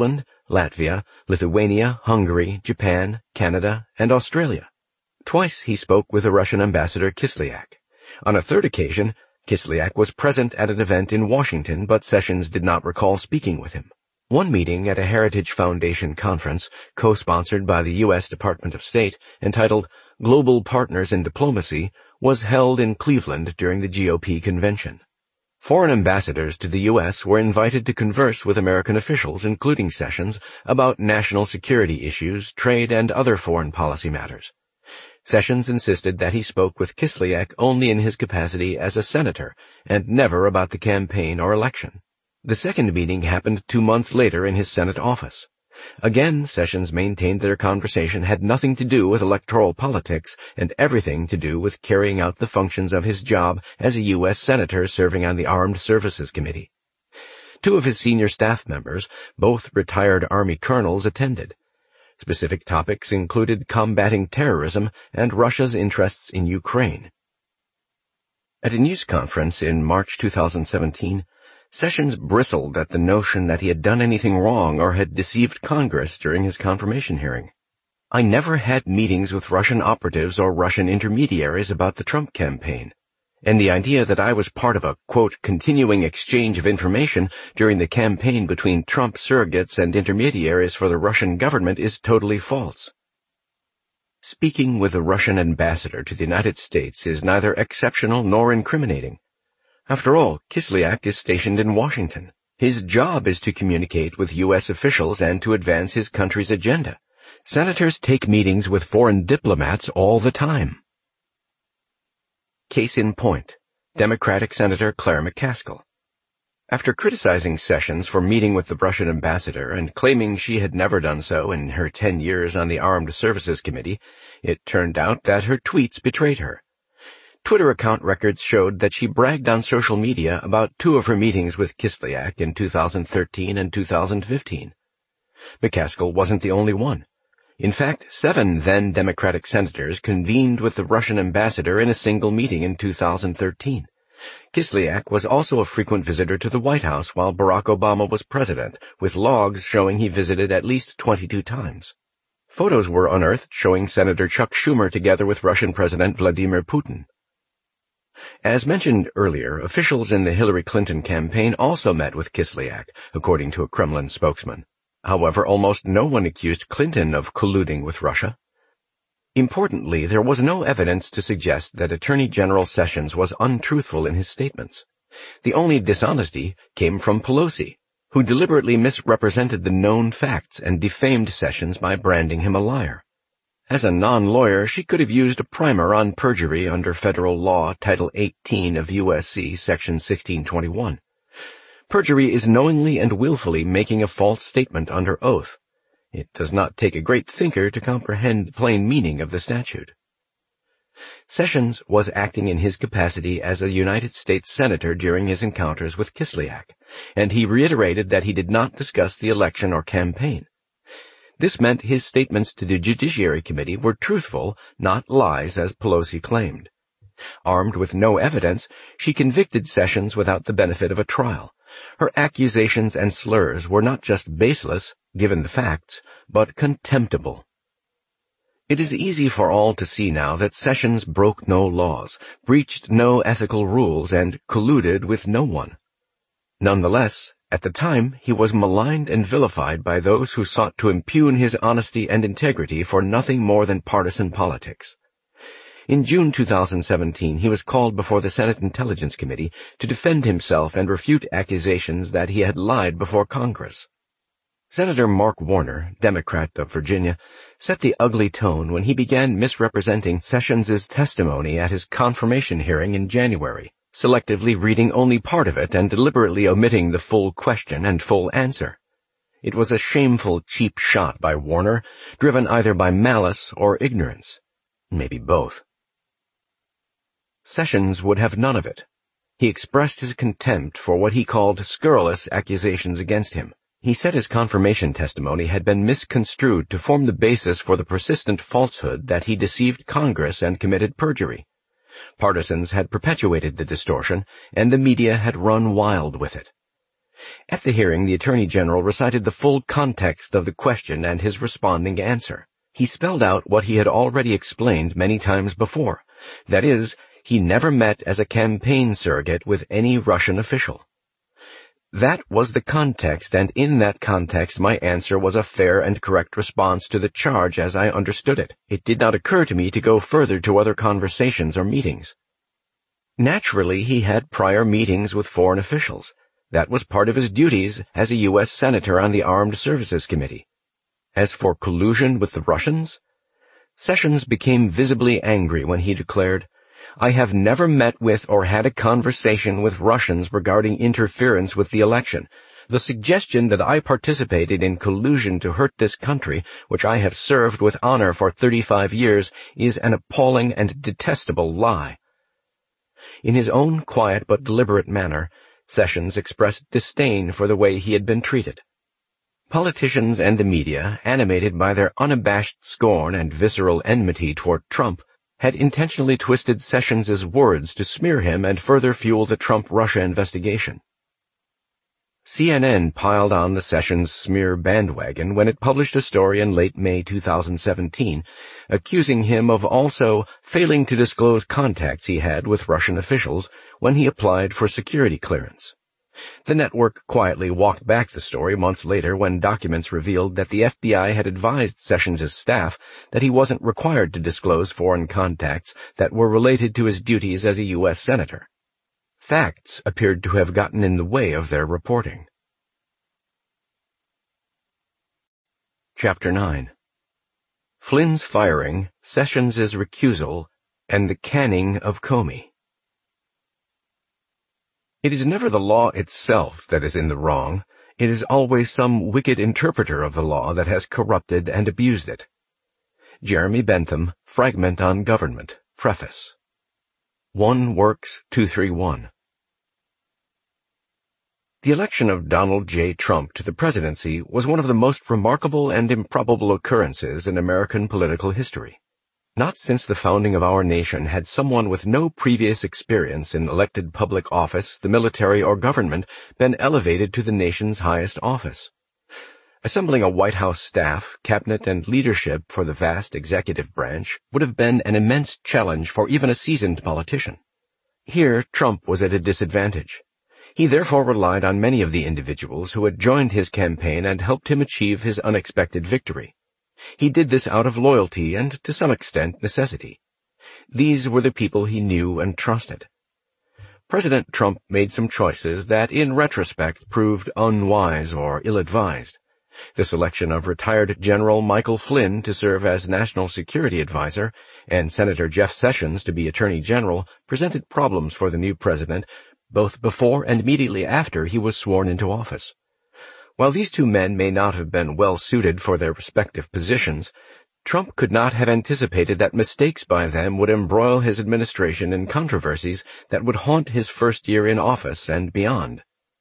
Latvia, Lithuania, Hungary, Japan, Canada, and Australia. Twice he spoke with the Russian ambassador Kislyak. On a third occasion, Kislyak was present at an event in Washington, but Sessions did not recall speaking with him. One meeting at a Heritage Foundation conference, co-sponsored by the U.S. Department of State, entitled Global Partners in Diplomacy, was held in Cleveland during the GOP convention. Foreign ambassadors to the U.S. were invited to converse with American officials, including Sessions, about national security issues, trade, and other foreign policy matters. Sessions insisted that he spoke with Kislyak only in his capacity as a senator, and never about the campaign or election. The second meeting happened 2 months later in his Senate office. Again, Sessions maintained their conversation had nothing to do with electoral politics and everything to do with carrying out the functions of his job as a U.S. Senator serving on the Armed Services Committee. 2 of his senior staff members, both retired Army colonels, attended. Specific topics included combating terrorism and Russia's interests in Ukraine. At a news conference in March 2017, Sessions bristled at the notion that he had done anything wrong or had deceived Congress during his confirmation hearing. "I never had meetings with Russian operatives or Russian intermediaries about the Trump campaign. And the idea that I was part of a, quote, continuing exchange of information during the campaign between Trump surrogates and intermediaries for the Russian government is totally false." Speaking with a Russian ambassador to the United States is neither exceptional nor incriminating. After all, Kislyak is stationed in Washington. His job is to communicate with U.S. officials and to advance his country's agenda. Senators take meetings with foreign diplomats all the time. Case in point, Democratic Senator Claire McCaskill. After criticizing Sessions for meeting with the Russian ambassador and claiming she had never done so in her 10 years on the Armed Services Committee, it turned out that her tweets betrayed her. Twitter account records showed that she bragged on social media about 2 of her meetings with Kislyak in 2013 and 2015. McCaskill wasn't the only one. In fact, 7 then Democratic senators convened with the Russian ambassador in a single meeting in 2013. Kislyak was also a frequent visitor to the White House while Barack Obama was president, with logs showing he visited at least 22 times. Photos were unearthed showing Senator Chuck Schumer together with Russian President Vladimir Putin. As mentioned earlier, officials in the Hillary Clinton campaign also met with Kislyak, according to a Kremlin spokesman. However, almost no one accused Clinton of colluding with Russia. Importantly, there was no evidence to suggest that Attorney General Sessions was untruthful in his statements. The only dishonesty came from Pelosi, who deliberately misrepresented the known facts and defamed Sessions by branding him a liar. As a non-lawyer, she could have used a primer on perjury under federal law Title 18 of U.S.C. Section 1621. Perjury is knowingly and willfully making a false statement under oath. It does not take a great thinker to comprehend the plain meaning of the statute. Sessions was acting in his capacity as a United States Senator during his encounters with Kislyak, and he reiterated that he did not discuss the election or campaign. This meant his statements to the Judiciary Committee were truthful, not lies as Pelosi claimed. Armed with no evidence, she convicted Sessions without the benefit of a trial. Her accusations and slurs were not just baseless, given the facts, but contemptible. It is easy for all to see now that Sessions broke no laws, breached no ethical rules, and colluded with no one. Nonetheless, at the time, he was maligned and vilified by those who sought to impugn his honesty and integrity for nothing more than partisan politics. In June 2017, he was called before the Senate Intelligence Committee to defend himself and refute accusations that he had lied before Congress. Senator Mark Warner, Democrat of Virginia, set the ugly tone when he began misrepresenting Sessions' testimony at his confirmation hearing in January, selectively reading only part of it and deliberately omitting the full question and full answer. It was a shameful, cheap shot by Warner, driven either by malice or ignorance, maybe both. Sessions would have none of it. He expressed his contempt for what he called scurrilous accusations against him. He said his confirmation testimony had been misconstrued to form the basis for the persistent falsehood that he deceived Congress and committed perjury. Partisans had perpetuated the distortion, and the media had run wild with it. At the hearing, the Attorney General recited the full context of the question and his responding answer. He spelled out what he had already explained many times before. That is, he never met as a campaign surrogate with any Russian official. That was the context, and in that context my answer was a fair and correct response to the charge as I understood it. It did not occur to me to go further to other conversations or meetings. Naturally, he had prior meetings with foreign officials. That was part of his duties as a U.S. Senator on the Armed Services Committee. As for collusion with the Russians, Sessions became visibly angry when he declared, "I have never met with or had a conversation with Russians regarding interference with the election. The suggestion that I participated in collusion to hurt this country, which I have served with honor for 35 years, is an appalling and detestable lie." In his own quiet but deliberate manner, Sessions expressed disdain for the way he had been treated. Politicians and the media, animated by their unabashed scorn and visceral enmity toward Trump, had intentionally twisted Sessions' words to smear him and further fuel the Trump-Russia investigation. CNN piled on the Sessions smear bandwagon when it published a story in late May 2017, accusing him of also failing to disclose contacts he had with Russian officials when he applied for security clearance. The network quietly walked back the story months later when documents revealed that the FBI had advised Sessions' staff that he wasn't required to disclose foreign contacts that were related to his duties as a U.S. Senator. Facts appeared to have gotten in the way of their reporting. Chapter 9. Flynn's firing, Sessions' recusal, and the canning of Comey. It is never the law itself that is in the wrong. It is always some wicked interpreter of the law that has corrupted and abused it. Jeremy Bentham, Fragment on Government, Preface. 1 Works 231. The election of Donald J. Trump to the presidency was one of the most remarkable and improbable occurrences in American political history. Not since the founding of our nation had someone with no previous experience in elected public office, the military, or government been elevated to the nation's highest office. Assembling a White House staff, cabinet, and leadership for the vast executive branch would have been an immense challenge for even a seasoned politician. Here, Trump was at a disadvantage. He therefore relied on many of the individuals who had joined his campaign and helped him achieve his unexpected victory. He did this out of loyalty and, to some extent, necessity. These were the people he knew and trusted. President Trump made some choices that, in retrospect, proved unwise or ill-advised. The selection of retired General Michael Flynn to serve as National Security Advisor and Senator Jeff Sessions to be Attorney General presented problems for the new president, both before and immediately after he was sworn into office. While these two men may not have been well suited for their respective positions, Trump could not have anticipated that mistakes by them would embroil his administration in controversies that would haunt his first year in office and beyond.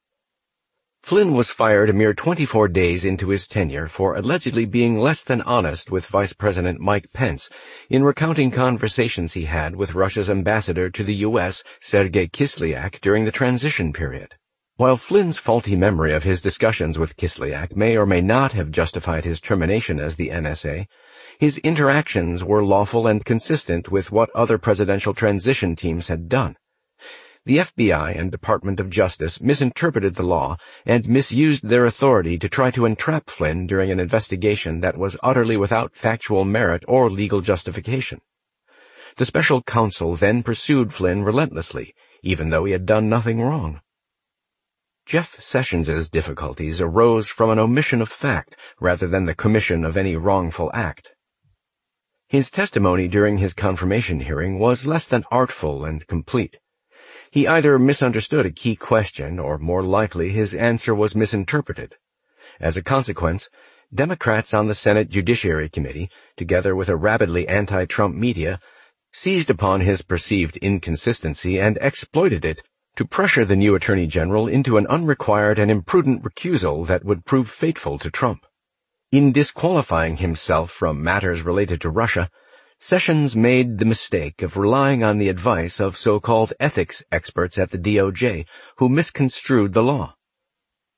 Flynn was fired a mere 24 days into his tenure for allegedly being less than honest with Vice President Mike Pence in recounting conversations he had with Russia's ambassador to the U.S., Sergei Kislyak, during the transition period. While Flynn's faulty memory of his discussions with Kislyak may or may not have justified his termination as the NSA, his interactions were lawful and consistent with what other presidential transition teams had done. The FBI and Department of Justice misinterpreted the law and misused their authority to try to entrap Flynn during an investigation that was utterly without factual merit or legal justification. The special counsel then pursued Flynn relentlessly, even though he had done nothing wrong. Jeff Sessions' difficulties arose from an omission of fact rather than the commission of any wrongful act. His testimony during his confirmation hearing was less than artful and complete. He either misunderstood a key question or, more likely, his answer was misinterpreted. As a consequence, Democrats on the Senate Judiciary Committee, together with a rabidly anti-Trump media, seized upon his perceived inconsistency and exploited it to pressure the new Attorney General into an unrequired and imprudent recusal that would prove fateful to Trump. In disqualifying himself from matters related to Russia, Sessions made the mistake of relying on the advice of so-called ethics experts at the DOJ who misconstrued the law.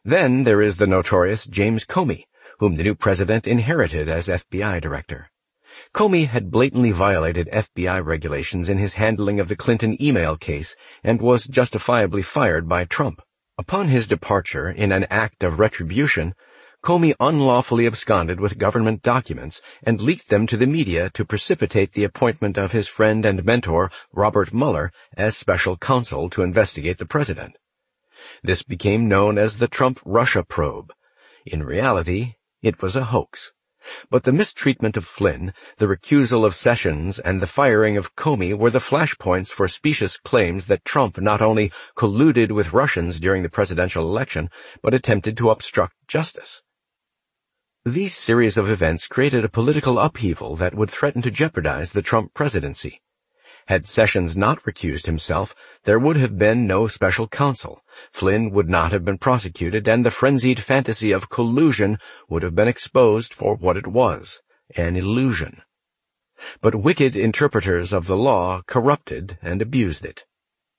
Then there is the notorious James Comey, whom the new president inherited as FBI director. Comey had blatantly violated FBI regulations in his handling of the Clinton email case and was justifiably fired by Trump. Upon his departure, in an act of retribution, Comey unlawfully absconded with government documents and leaked them to the media to precipitate the appointment of his friend and mentor, Robert Mueller, as special counsel to investigate the president. This became known as the Trump-Russia probe. In reality, it was a hoax. But the mistreatment of Flynn, the recusal of Sessions, and the firing of Comey were the flashpoints for specious claims that Trump not only colluded with Russians during the presidential election, but attempted to obstruct justice. These series of events created a political upheaval that would threaten to jeopardize the Trump presidency. Had Sessions not recused himself, there would have been no special counsel. Flynn would not have been prosecuted, and the frenzied fantasy of collusion would have been exposed for what it was, an illusion. But wicked interpreters of the law corrupted and abused it.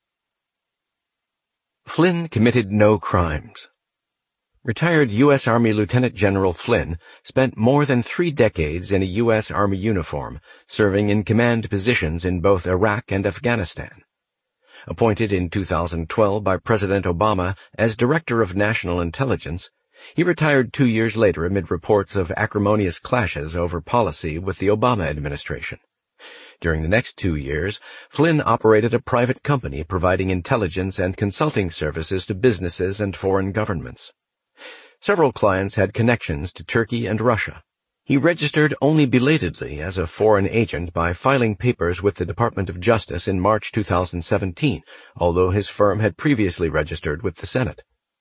Flynn committed no crimes. Retired U.S. Army Lieutenant General Flynn spent more than 3 decades in a U.S. Army uniform, serving in command positions in both Iraq and Afghanistan. Appointed in 2012 by President Obama as Director of National Intelligence, he retired 2 years later amid reports of acrimonious clashes over policy with the Obama administration. During the next 2 years, Flynn operated a private company providing intelligence and consulting services to businesses and foreign governments. Several clients had connections to Turkey and Russia. He registered only belatedly as a foreign agent by filing papers with the Department of Justice in March 2017, although his firm had previously registered with the Senate.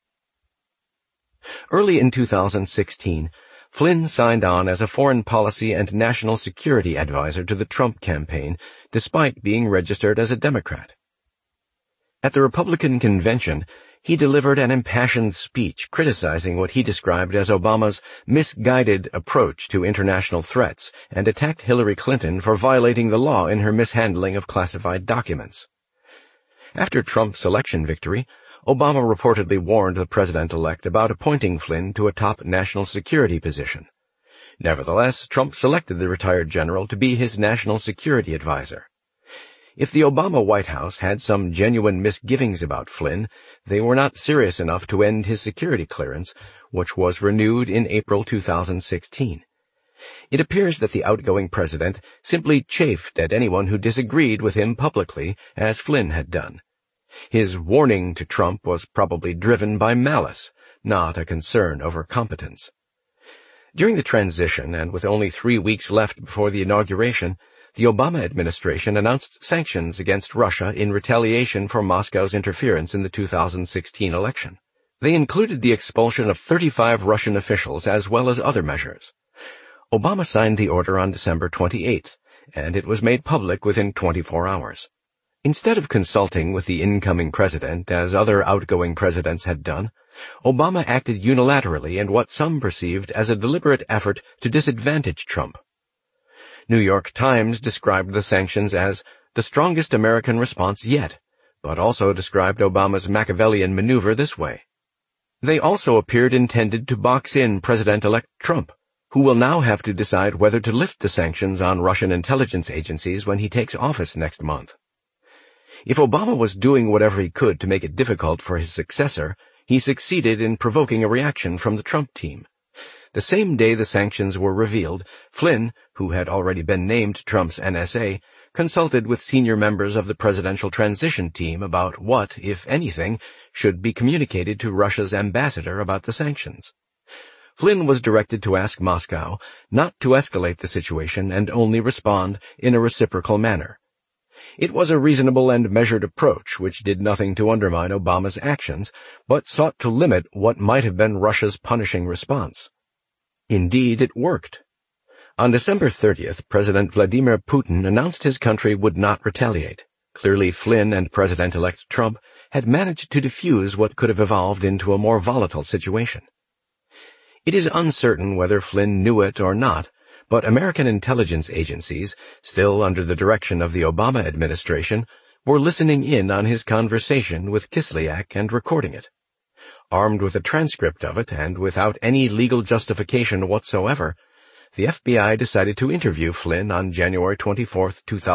Early in 2016, Flynn signed on as a foreign policy and national security advisor to the Trump campaign, despite being registered as a Democrat. At the Republican convention, he delivered an impassioned speech criticizing what he described as Obama's misguided approach to international threats and attacked Hillary Clinton for violating the law in her mishandling of classified documents. After Trump's election victory, Obama reportedly warned the president-elect about appointing Flynn to a top national security position. Nevertheless, Trump selected the retired general to be his national security advisor. If the Obama White House had some genuine misgivings about Flynn, they were not serious enough to end his security clearance, which was renewed in April 2016. It appears that the outgoing president simply chafed at anyone who disagreed with him publicly, as Flynn had done. His warning to Trump was probably driven by malice, not a concern over competence. During the transition, and with only 3 weeks left before the inauguration, the Obama administration announced sanctions against Russia in retaliation for Moscow's interference in the 2016 election. They included the expulsion of 35 Russian officials as well as other measures. Obama signed the order on December 28th, and it was made public within 24 hours. Instead of consulting with the incoming president, as other outgoing presidents had done, Obama acted unilaterally in what some perceived as a deliberate effort to disadvantage Trump. New York Times described the sanctions as the strongest American response yet, but also described Obama's Machiavellian maneuver this way. They also appeared intended to box in President-elect Trump, who will now have to decide whether to lift the sanctions on Russian intelligence agencies when he takes office next month. If Obama was doing whatever he could to make it difficult for his successor, he succeeded in provoking a reaction from the Trump team. The same day the sanctions were revealed, Flynn, who had already been named Trump's NSA, consulted with senior members of the presidential transition team about what, if anything, should be communicated to Russia's ambassador about the sanctions. Flynn was directed to ask Moscow not to escalate the situation and only respond in a reciprocal manner. It was a reasonable and measured approach which did nothing to undermine Obama's actions, but sought to limit what might have been Russia's punishing response. Indeed, it worked. On December 30th, President Vladimir Putin announced his country would not retaliate. Clearly, Flynn and President-elect Trump had managed to defuse what could have evolved into a more volatile situation. It is uncertain whether Flynn knew it or not, but American intelligence agencies, still under the direction of the Obama administration, were listening in on his conversation with Kislyak and recording it. Armed with a transcript of it and without any legal justification whatsoever, the FBI decided to interview Flynn on January 24,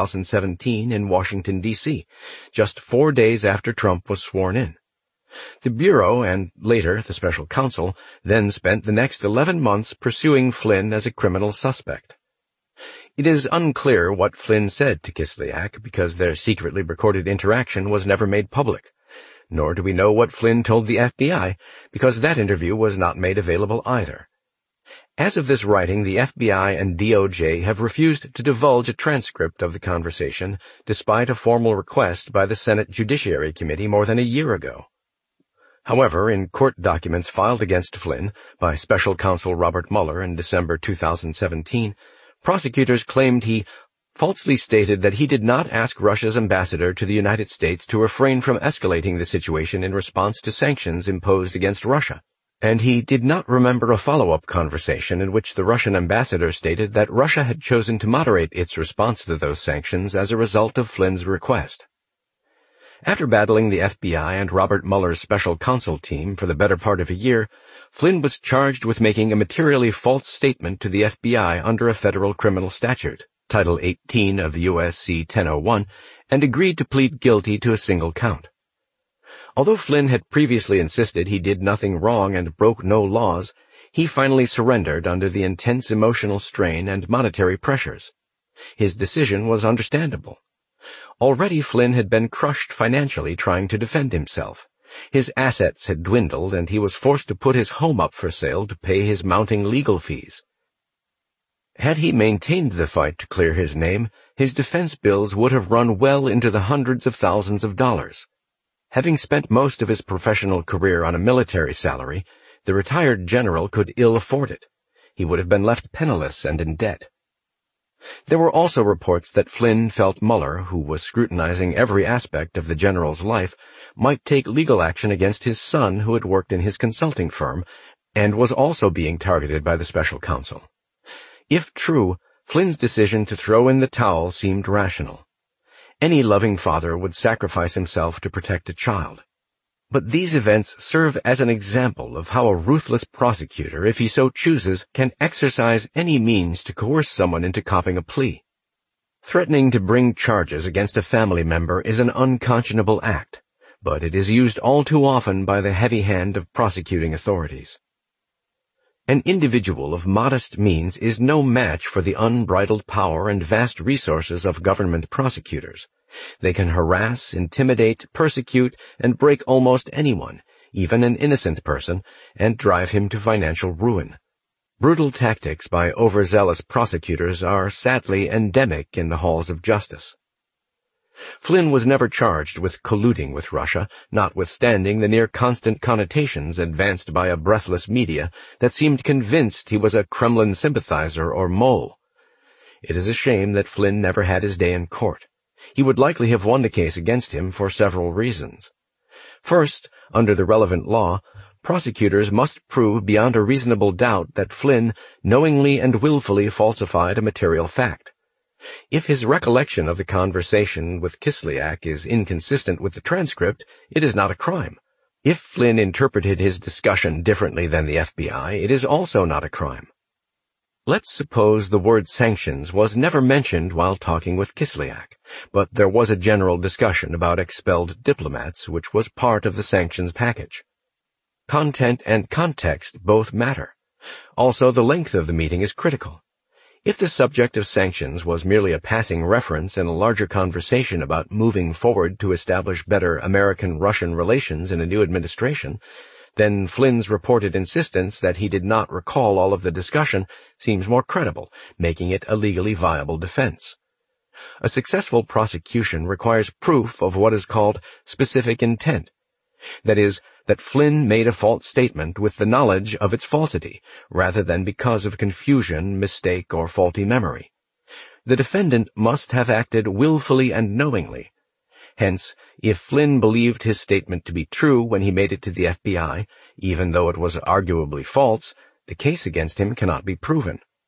2017 in Washington, D.C., just 4 days after Trump was sworn in. The Bureau, and later the Special Counsel, then spent the next 11 months pursuing Flynn as a criminal suspect. It is unclear what Flynn said to Kislyak because their secretly recorded interaction was never made public. Nor do we know what Flynn told the FBI, because that interview was not made available either. As of this writing, the FBI and DOJ have refused to divulge a transcript of the conversation, despite a formal request by the Senate Judiciary Committee more than a year ago. However, in court documents filed against Flynn by Special Counsel Robert Mueller in December 2017, prosecutors claimed he falsely stated that he did not ask Russia's ambassador to the United States to refrain from escalating the situation in response to sanctions imposed against Russia, and he did not remember a follow-up conversation in which the Russian ambassador stated that Russia had chosen to moderate its response to those sanctions as a result of Flynn's request. After battling the FBI and Robert Mueller's special counsel team for the better part of a year, Flynn was charged with making a materially false statement to the FBI under a federal criminal statute, Title 18 of U.S.C. 1001, and agreed to plead guilty to a single count. Although Flynn had previously insisted he did nothing wrong and broke no laws, he finally surrendered under the intense emotional strain and monetary pressures. His decision was understandable. Already Flynn had been crushed financially trying to defend himself. His assets had dwindled, and he was forced to put his home up for sale to pay his mounting legal fees. Had he maintained the fight to clear his name, his defense bills would have run well into the hundreds of thousands of dollars. Having spent most of his professional career on a military salary, the retired general could ill afford it. He would have been left penniless and in debt. There were also reports that Flynn felt Mueller, who was scrutinizing every aspect of the general's life, might take legal action against his son, who had worked in his consulting firm, and was also being targeted by the special counsel. If true, Flynn's decision to throw in the towel seemed rational. Any loving father would sacrifice himself to protect a child. But these events serve as an example of how a ruthless prosecutor, if he so chooses, can exercise any means to coerce someone into copping a plea. Threatening to bring charges against a family member is an unconscionable act, but it is used all too often by the heavy hand of prosecuting authorities. An individual of modest means is no match for the unbridled power and vast resources of government prosecutors. They can harass, intimidate, persecute, and break almost anyone, even an innocent person, and drive him to financial ruin. Brutal tactics by overzealous prosecutors are sadly endemic in the halls of justice. Flynn was never charged with colluding with Russia, notwithstanding the near-constant connotations advanced by a breathless media that seemed convinced he was a Kremlin sympathizer or mole. It is a shame that Flynn never had his day in court. He would likely have won the case against him for several reasons. First, under the relevant law, prosecutors must prove beyond a reasonable doubt that Flynn knowingly and willfully falsified a material fact. If his recollection of the conversation with Kislyak is inconsistent with the transcript, it is not a crime. If Flynn interpreted his discussion differently than the FBI, it is also not a crime. Let's suppose the word sanctions was never mentioned while talking with Kislyak, but there was a general discussion about expelled diplomats, which was part of the sanctions package. Content and context both matter. Also, the length of the meeting is critical. If the subject of sanctions was merely a passing reference in a larger conversation about moving forward to establish better American-Russian relations in a new administration, then Flynn's reported insistence that he did not recall all of the discussion seems more credible, making it a legally viable defense. A successful prosecution requires proof of what is called specific intent. That is, that Flynn made a false statement with the knowledge of its falsity, rather than because of confusion, mistake, or faulty memory. The defendant must have acted willfully and knowingly. Hence, if Flynn believed his statement to be true when he made it to the FBI, even though it was arguably false, the case against him cannot be proven.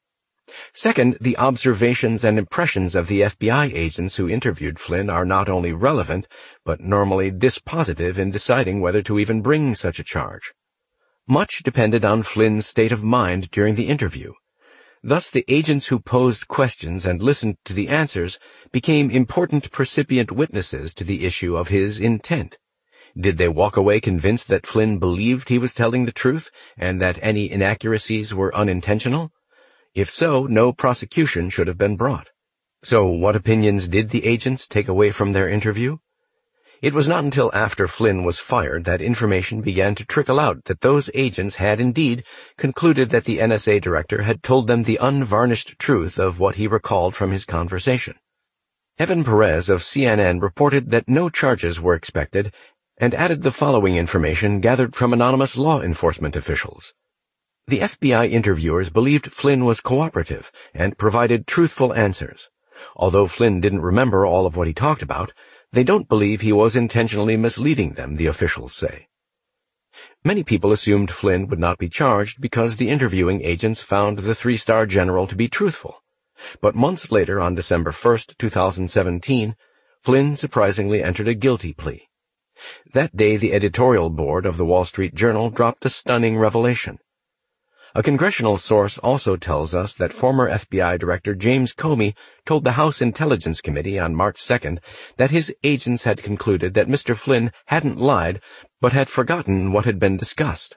Second, the observations and impressions of the FBI agents who interviewed Flynn are not only relevant, but normally dispositive in deciding whether to even bring such a charge. Much depended on Flynn's state of mind during the interview. Thus, the agents who posed questions and listened to the answers became important percipient witnesses to the issue of his intent. Did they walk away convinced that Flynn believed he was telling the truth and that any inaccuracies were unintentional? If so, no prosecution should have been brought. So what opinions did the agents take away from their interview? It was not until after Flynn was fired that information began to trickle out that those agents had indeed concluded that the NSA director had told them the unvarnished truth of what he recalled from his conversation. Evan Perez of CNN reported that no charges were expected and added the following information gathered from anonymous law enforcement officials. The FBI interviewers believed Flynn was cooperative and provided truthful answers. Although Flynn didn't remember all of what he talked about, they don't believe he was intentionally misleading them, the officials say. Many people assumed Flynn would not be charged because the interviewing agents found the three-star general to be truthful. But months later, on December 1, 2017, Flynn surprisingly entered a guilty plea. That day, the editorial board of the Wall Street Journal dropped a stunning revelation. A congressional source also tells us that former FBI Director James Comey told the House Intelligence Committee on March 2nd that his agents had concluded that Mr. Flynn hadn't lied, but had forgotten what had been discussed.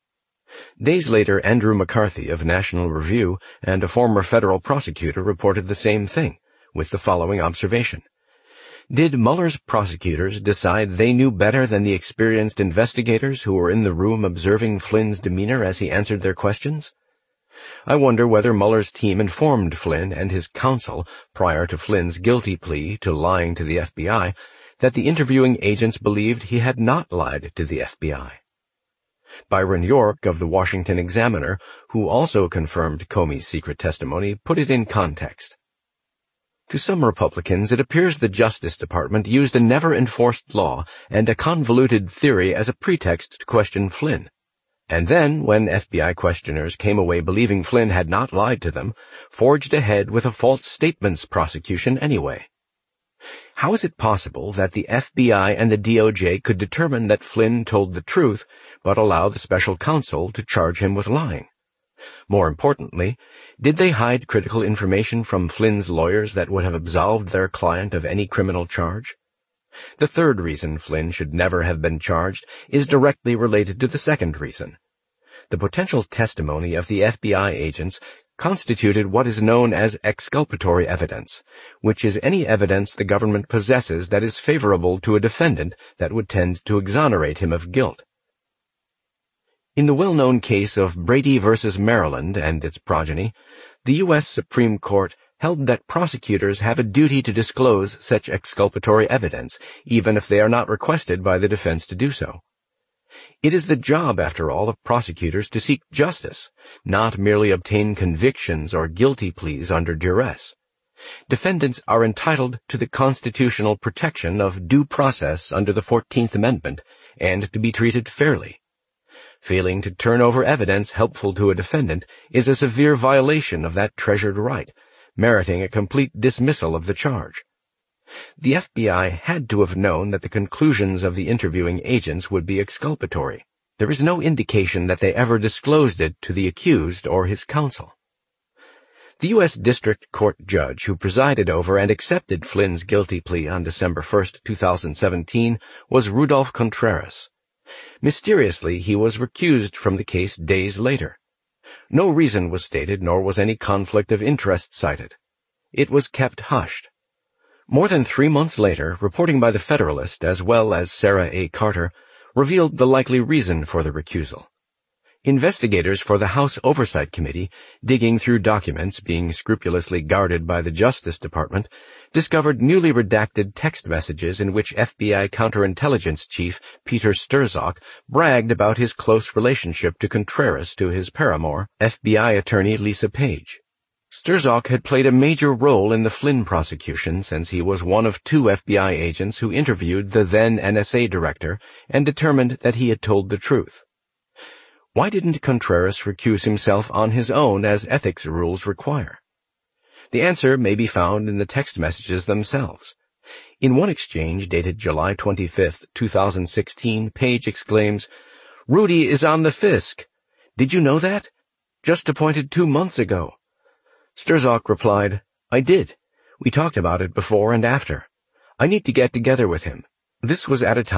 Days later, Andrew McCarthy of National Review and a former federal prosecutor reported the same thing, with the following observation. Did Mueller's prosecutors decide they knew better than the experienced investigators who were in the room observing Flynn's demeanor as he answered their questions? I wonder whether Mueller's team informed Flynn and his counsel, prior to Flynn's guilty plea to lying to the FBI, that the interviewing agents believed he had not lied to the FBI. Byron York of the Washington Examiner, who also confirmed Comey's secret testimony, put it in context. To some Republicans, it appears the Justice Department used a never-enforced law and a convoluted theory as a pretext to question Flynn. And then, when FBI questioners came away believing Flynn had not lied to them, forged ahead with a false statements prosecution anyway. How is it possible that the FBI and the DOJ could determine that Flynn told the truth, but allow the special counsel to charge him with lying? More importantly, did they hide critical information from Flynn's lawyers that would have absolved their client of any criminal charge? The third reason Flynn should never have been charged is directly related to the second reason. The potential testimony of the FBI agents constituted what is known as exculpatory evidence, which is any evidence the government possesses that is favorable to a defendant that would tend to exonerate him of guilt. In the well-known case of Brady v. Maryland and its progeny, the U.S. Supreme Court held that prosecutors have a duty to disclose such exculpatory evidence, even if they are not requested by the defense to do so. It is the job, after all, of prosecutors to seek justice, not merely obtain convictions or guilty pleas under duress. Defendants are entitled to the constitutional protection of due process under the 14th Amendment and to be treated fairly. Failing to turn over evidence helpful to a defendant is a severe violation of that treasured right, meriting a complete dismissal of the charge. The FBI had to have known that the conclusions of the interviewing agents would be exculpatory. There is no indication that they ever disclosed it to the accused or his counsel. The U.S. District Court judge who presided over and accepted Flynn's guilty plea on December 1, 2017, was Rudolph Contreras. Mysteriously, he was recused from the case days later. No reason was stated, nor was any conflict of interest cited. It was kept hushed. More than 3 months later, reporting by the Federalist, as well as Sarah A. Carter, revealed the likely reason for the recusal. Investigators for the House Oversight Committee, digging through documents being scrupulously guarded by the Justice Department, discovered newly redacted text messages in which FBI counterintelligence chief Peter Strzok bragged about his close relationship to Contreras to his paramour, FBI attorney Lisa Page. Strzok had played a major role in the Flynn prosecution since he was one of 2 FBI agents who interviewed the then NSA director and determined that he had told the truth. Why didn't Contreras recuse himself on his own as ethics rules require? The answer may be found in the text messages themselves. In one exchange dated July 25, 2016, Page exclaims, "Rudy is on the Fisk. Did you know that? Just appointed 2 months ago." Sturzock replied, "I did. We talked about it before and after. I need to get together with him." This was at a time